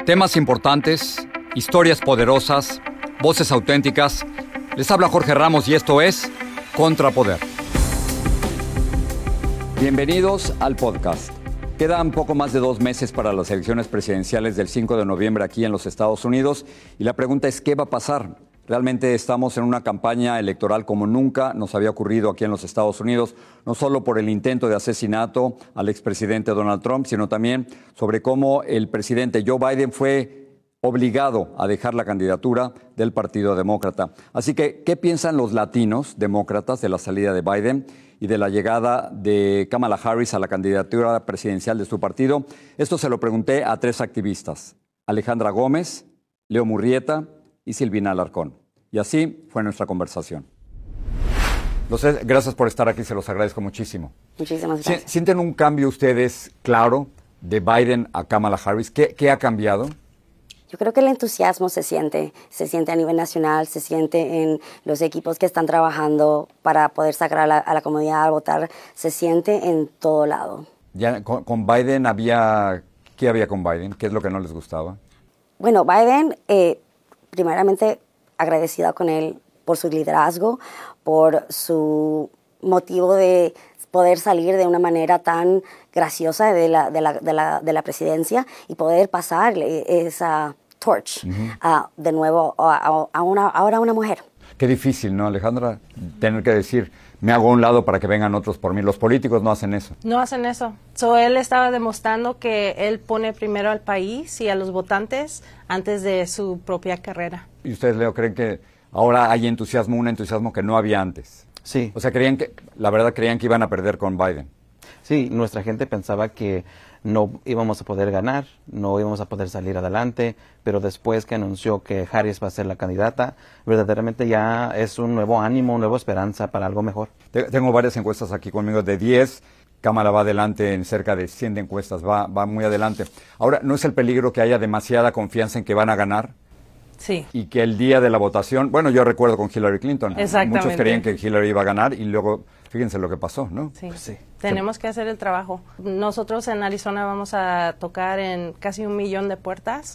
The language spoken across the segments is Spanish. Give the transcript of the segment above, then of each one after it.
Temas importantes, historias poderosas, voces auténticas. Les habla Jorge Ramos y esto es Contrapoder. Bienvenidos al podcast. Quedan poco más de 2 meses para las elecciones presidenciales del 5 de noviembre aquí en los Estados Unidos y la pregunta es ¿qué va a pasar? Realmente estamos en una campaña electoral como nunca nos había ocurrido aquí en los Estados Unidos, no solo por el intento de asesinato al expresidente Donald Trump, sino también sobre cómo el presidente Joe Biden fue obligado a dejar la candidatura del Partido Demócrata. Así que, ¿qué piensan los latinos demócratas de la salida de Biden y de la llegada de Kamala Harris a la candidatura presidencial de su partido? Esto se lo pregunté a 3 activistas: Alejandra Gómez, Leo Murrieta y Silvina Alarcón. Y así fue nuestra conversación. Gracias por estar aquí, se los agradezco muchísimo. Muchísimas gracias. ¿Sienten un cambio ustedes claro de Biden a Kamala Harris? ¿Qué ha cambiado? Yo creo que el entusiasmo se siente a nivel nacional, se siente en los equipos que están trabajando para poder sacar a la comunidad a votar, se siente en todo lado. Ya, con Biden ¿qué había con Biden? ¿Qué es lo que no les gustaba? Bueno, Biden, primeramente agradecida con él por su liderazgo, por su motivo de poder salir de una manera tan graciosa de la presidencia y poder pasar esa torch de nuevo ahora a una mujer. Qué difícil, ¿no, Alejandra? Tener que decir, me hago a un lado para que vengan otros por mí. Los políticos no hacen eso. No hacen eso. Él estaba demostrando que él pone primero al país y a los votantes antes de su propia carrera. ¿Y ustedes, Leo, creen que ahora hay entusiasmo, un entusiasmo que no había antes? Sí. O sea, creían que iban a perder con Biden. Sí, nuestra gente pensaba que no íbamos a poder ganar, no íbamos a poder salir adelante, pero después que anunció que Harris va a ser la candidata, verdaderamente ya es un nuevo ánimo, una nueva esperanza para algo mejor. Tengo varias encuestas aquí conmigo de 10. Kamala va adelante en cerca de 100 encuestas, va muy adelante. Ahora, ¿no es el peligro que haya demasiada confianza en que van a ganar? Sí. Y que el día de la votación, bueno, yo recuerdo con Hillary Clinton, exactamente, muchos creían que Hillary iba a ganar y luego, fíjense lo que pasó, ¿no? Sí, sí. Tenemos que hacer el trabajo. Nosotros en Arizona vamos a tocar en casi 1 millón de puertas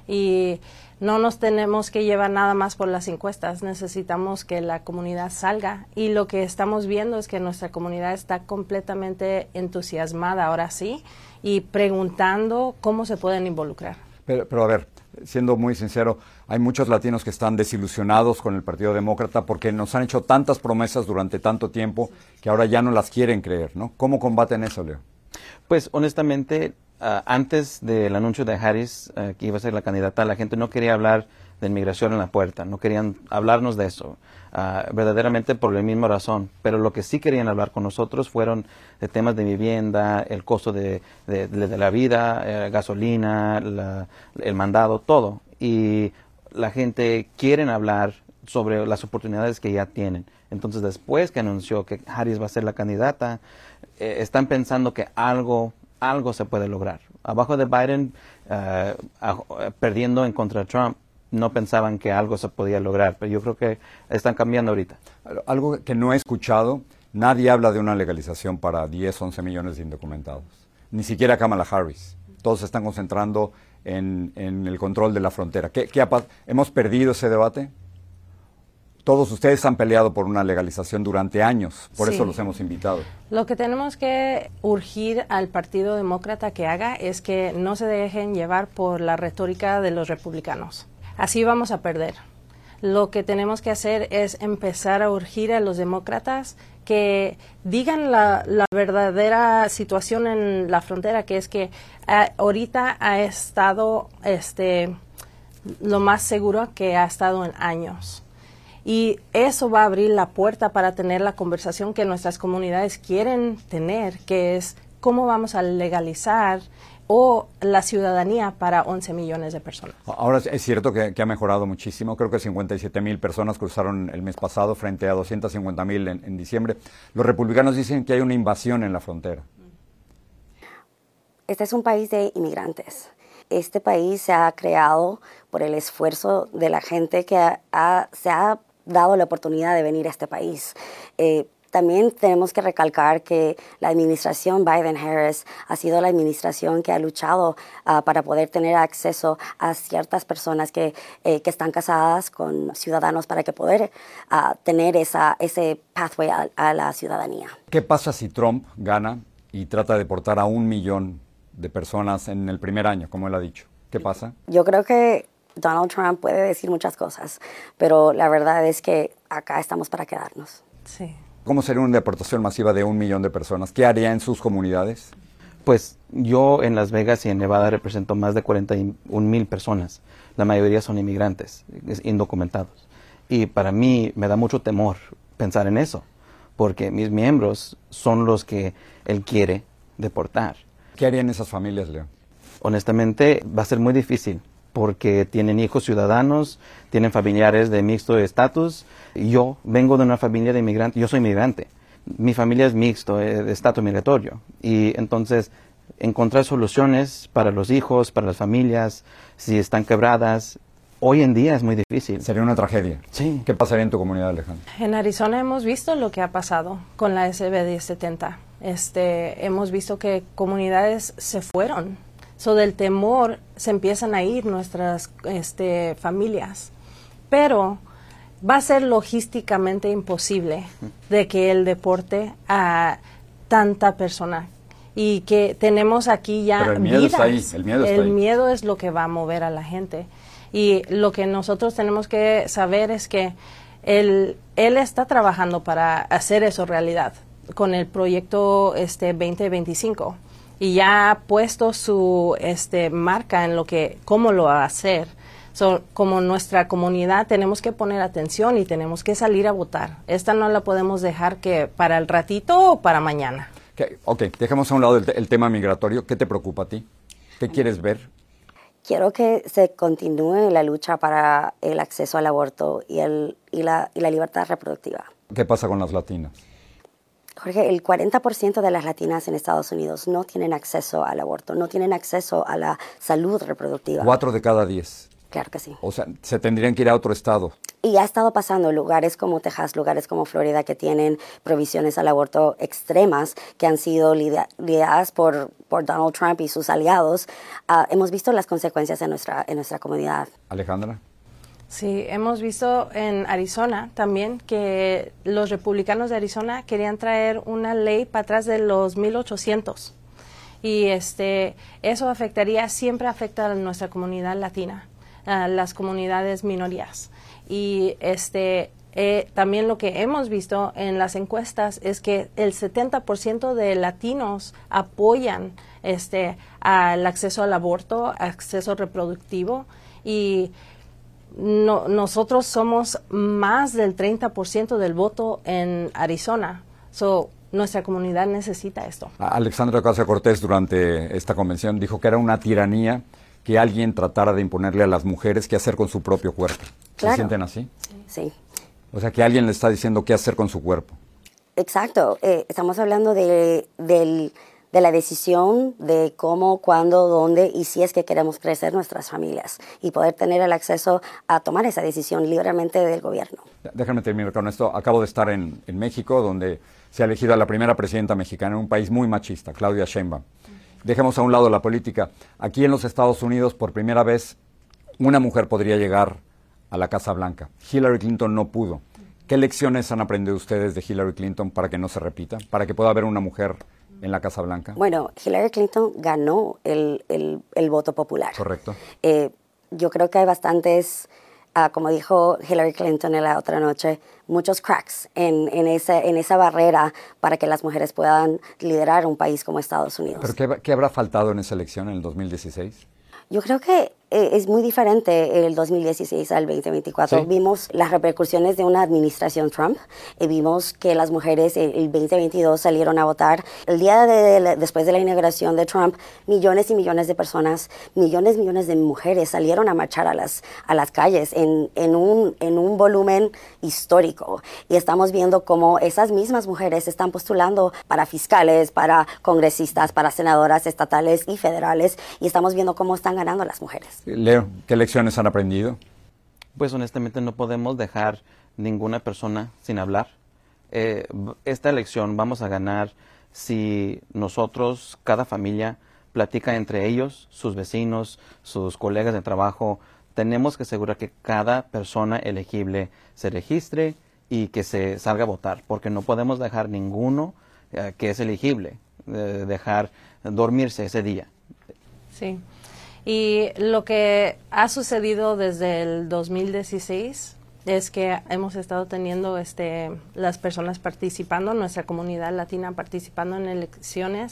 y no nos tenemos que llevar nada más por las encuestas, necesitamos que la comunidad salga y lo que estamos viendo es que nuestra comunidad está completamente entusiasmada ahora sí y preguntando cómo se pueden involucrar. Pero a ver, siendo muy sincero, hay muchos latinos que están desilusionados con el Partido Demócrata porque nos han hecho tantas promesas durante tanto tiempo que ahora ya no las quieren creer, ¿no? ¿Cómo combaten eso, Leo? Pues honestamente, antes del anuncio de Harris, que iba a ser la candidata, la gente no quería hablar de inmigración en la puerta, no querían hablarnos de eso, verdaderamente por la misma razón, pero lo que sí querían hablar con nosotros fueron de temas de vivienda, el costo de la vida, gasolina, el mandado, todo, y la gente quiere hablar sobre las oportunidades que ya tienen. Entonces, después que anunció que Harris va a ser la candidata, están pensando que algo se puede lograr. Abajo de Biden, perdiendo en contra de Trump, no pensaban que algo se podía lograr, pero yo creo que están cambiando ahorita. Algo que no he escuchado, nadie habla de una legalización para 10, 11 millones de indocumentados. Ni siquiera Kamala Harris. Todos se están concentrando en el control de la frontera. ¿Hemos perdido ese debate? Todos ustedes han peleado por una legalización durante años, por eso los hemos invitado. Lo que tenemos que urgir al Partido Demócrata que haga es que no se dejen llevar por la retórica de los republicanos. Así vamos a perder. Lo que tenemos que hacer es empezar a urgir a los demócratas que digan la verdadera situación en la frontera, que es que ahorita ha estado lo más seguro que ha estado en años. Y eso va a abrir la puerta para tener la conversación que nuestras comunidades quieren tener, que es cómo vamos a legalizar o la ciudadanía para 11 millones de personas. Ahora es cierto que ha mejorado muchísimo. Creo que 57,000 personas cruzaron el mes pasado frente a 250,000 en diciembre. Los republicanos dicen que hay una invasión en la frontera. Este es un país de inmigrantes. Este país se ha creado por el esfuerzo de la gente que se ha dado la oportunidad de venir a este país. También tenemos que recalcar que la administración Biden-Harris ha sido la administración que ha luchado para poder tener acceso a ciertas personas que están casadas con ciudadanos para que poder tener ese pathway a la ciudadanía. ¿Qué pasa si Trump gana y trata de deportar a 1 millón de personas en el primer año, como él ha dicho? ¿Qué pasa? Yo creo que Donald Trump puede decir muchas cosas, pero la verdad es que acá estamos para quedarnos. Sí. ¿Cómo sería una deportación masiva de 1 millón de personas? ¿Qué haría en sus comunidades? Pues yo en Las Vegas y en Nevada represento más de 41,000 personas. La mayoría son inmigrantes, indocumentados. Y para mí me da mucho temor pensar en eso, porque mis miembros son los que él quiere deportar. ¿Qué harían esas familias, Leo? Honestamente, va a ser muy difícil, porque tienen hijos ciudadanos, tienen familiares de mixto estatus. Yo vengo de una familia de inmigrantes, yo soy inmigrante. Mi familia es mixto, de estatus migratorio. Y entonces, encontrar soluciones para los hijos, para las familias, si están quebradas, hoy en día es muy difícil. Sería una tragedia. Sí. ¿Qué pasaría en tu comunidad, Alejandra? En Arizona hemos visto lo que ha pasado con la SB 1070. Hemos visto que comunidades se fueron. Del temor se empiezan a ir nuestras familias. Pero va a ser logísticamente imposible de que él deporte a tanta persona. Y que tenemos aquí ya Pero el miedo vidas. está ahí, el miedo está ahí. Miedo es lo que va a mover a la gente. Y lo que nosotros tenemos que saber es que él está trabajando para hacer eso realidad con el proyecto 2025. Y ya ha puesto su marca en cómo lo va a hacer. Como nuestra comunidad tenemos que poner atención y tenemos que salir a votar. Esta no la podemos dejar que para el ratito o para mañana. Ok, dejemos a un lado el tema migratorio. ¿Qué te preocupa a ti? ¿Qué quieres ver? Quiero que se continúe la lucha para el acceso al aborto y la libertad reproductiva. ¿Qué pasa con las latinas? Jorge, el 40% de las latinas en Estados Unidos no tienen acceso al aborto, no tienen acceso a la salud reproductiva. 4 de cada 10. Claro que sí. O sea, se tendrían que ir a otro estado. Y ha estado pasando en lugares como Texas, lugares como Florida, que tienen provisiones al aborto extremas, que han sido lideradas por Donald Trump y sus aliados. Hemos visto las consecuencias en nuestra comunidad. Alejandra. Sí, hemos visto en Arizona también que los republicanos de Arizona querían traer una ley para atrás de los 1800. Y eso siempre afecta a nuestra comunidad latina, a las comunidades minorías. Y también lo que hemos visto en las encuestas es que el 70% de latinos apoyan al acceso al aborto, acceso reproductivo, y nosotros somos más del 30% del voto en Arizona. Nuestra comunidad necesita esto. Alexandra Ocasio-Cortez durante esta convención dijo que era una tiranía que alguien tratara de imponerle a las mujeres qué hacer con su propio cuerpo. Claro. ¿Se sienten así? Sí. O sea, que alguien le está diciendo qué hacer con su cuerpo. Exacto. Estamos hablando de la decisión de cómo, cuándo, dónde y si es que queremos crecer nuestras familias y poder tener el acceso a tomar esa decisión libremente del gobierno. Déjame terminar con esto. Acabo de estar en México, donde se ha elegido a la primera presidenta mexicana en un país muy machista, Claudia Sheinbaum. Dejemos a un lado la política. Aquí en los Estados Unidos, por primera vez, una mujer podría llegar a la Casa Blanca. Hillary Clinton no pudo. ¿Qué lecciones han aprendido ustedes de Hillary Clinton para que no se repita? Para que pueda haber una mujer en la Casa Blanca. Bueno, Hillary Clinton ganó el voto popular. Correcto. Yo creo que hay bastantes, como dijo Hillary Clinton en la otra noche, muchos cracks en esa barrera para que las mujeres puedan liderar un país como Estados Unidos. ¿Pero qué habrá faltado en esa elección en el 2016? Yo creo que es muy diferente el 2016 al 2024. Sí. Vimos las repercusiones de una administración Trump y vimos que las mujeres el 2022 salieron a votar. El día después de la inauguración de Trump, millones y millones de personas, millones y millones de mujeres salieron a marchar a las calles en un volumen histórico. Y estamos viendo cómo esas mismas mujeres están postulando para fiscales, para congresistas, para senadoras estatales y federales, y estamos viendo cómo están ganando las mujeres. Leo, ¿qué lecciones han aprendido? Pues honestamente no podemos dejar ninguna persona sin hablar. esta elección vamos a ganar si nosotros, cada familia, platica entre ellos, sus vecinos, sus colegas de trabajo. Tenemos que asegurar que cada persona elegible se registre y que se salga a votar, porque no podemos dejar ninguno que es elegible, dejar dormirse ese día. Sí, y lo que ha sucedido desde el 2016 es que hemos estado teniendo las personas participando, nuestra comunidad latina participando en elecciones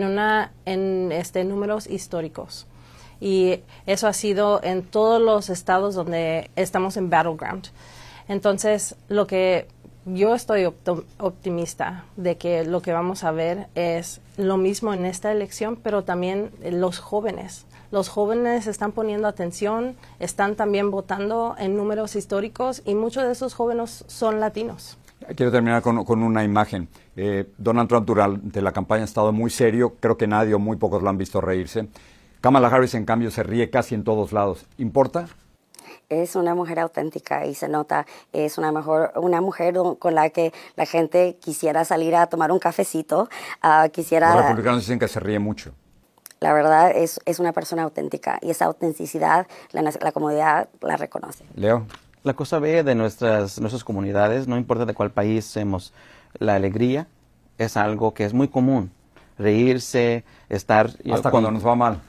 en números históricos. Y eso ha sido en todos los estados donde estamos en Battleground. Entonces, lo que yo estoy optimista de que lo que vamos a ver es lo mismo en esta elección, pero también los jóvenes. Los jóvenes están poniendo atención, están también votando en números históricos y muchos de esos jóvenes son latinos. Quiero terminar con una imagen. Donald Trump durante la campaña ha estado muy serio, creo que nadie o muy pocos lo han visto reírse. Kamala Harris, en cambio, se ríe casi en todos lados. ¿Importa? Es una mujer auténtica y se nota. Es una mujer con la que la gente quisiera salir a tomar un cafecito. Los republicanos dicen que se ríe mucho. La verdad es una persona auténtica y esa autenticidad la comunidad la reconoce. Leo. La cosa bella de nuestras comunidades, no importa de cuál país seamos, la alegría es algo que es muy común. Reírse, estar... Hasta cuando nos va mal.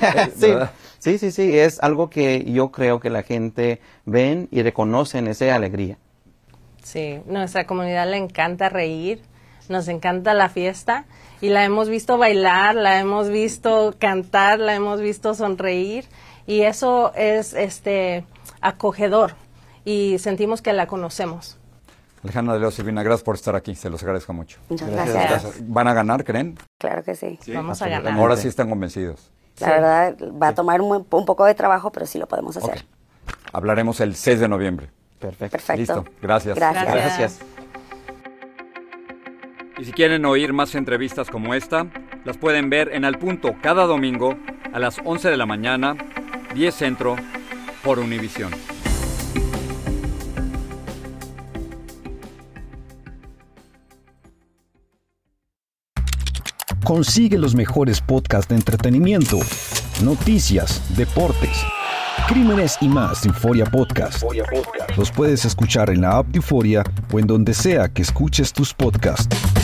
Sí, es algo que yo creo que la gente ven y reconocen esa alegría. Sí, nuestra comunidad le encanta reír, nos encanta la fiesta y la hemos visto bailar, la hemos visto cantar, la hemos visto sonreír y eso es acogedor y sentimos que la conocemos. Alejandra de León, Silvina, gracias por estar aquí, se los agradezco mucho. Muchas gracias. ¿Van a ganar, creen? Claro que sí. Vamos a ganar. Ahora sí están convencidos. La verdad va a tomar un poco de trabajo, pero sí lo podemos hacer. Okay. Hablaremos el 6 de noviembre. Perfecto. Listo, gracias. Gracias. Y si quieren oír más entrevistas como esta, las pueden ver en Al Punto cada domingo a las 11 de la mañana, 10 Centro, por Univisión. Consigue los mejores podcasts de entretenimiento, noticias, deportes, crímenes y más de Euforia Podcast. Los puedes escuchar en la app de Euforia o en donde sea que escuches tus podcasts.